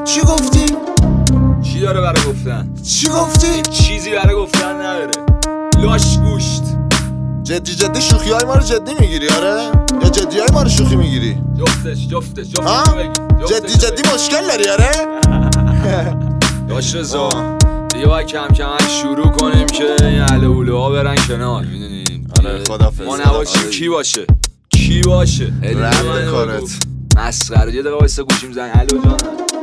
چی گفتی؟ چی داره برای گفتن؟ چی گفتی؟ چیزی برای گفتن نداره. لاش گوشت. جدی شوخی های ما رو جدی میگیری آره؟ یا جدی های ما رو شوخی میگیری؟ جفتش جدی مشکل داری آره؟ داش رضا دیگه باید کم کم شروع کنیم که این اهل اولوها برن کنار. میدونین آره خدافظ. ما نباشیم کی باشه؟ کی باشه؟ رد کارت مسخره. یه دقیقه وایسا گوشیم زنگ. الو جانم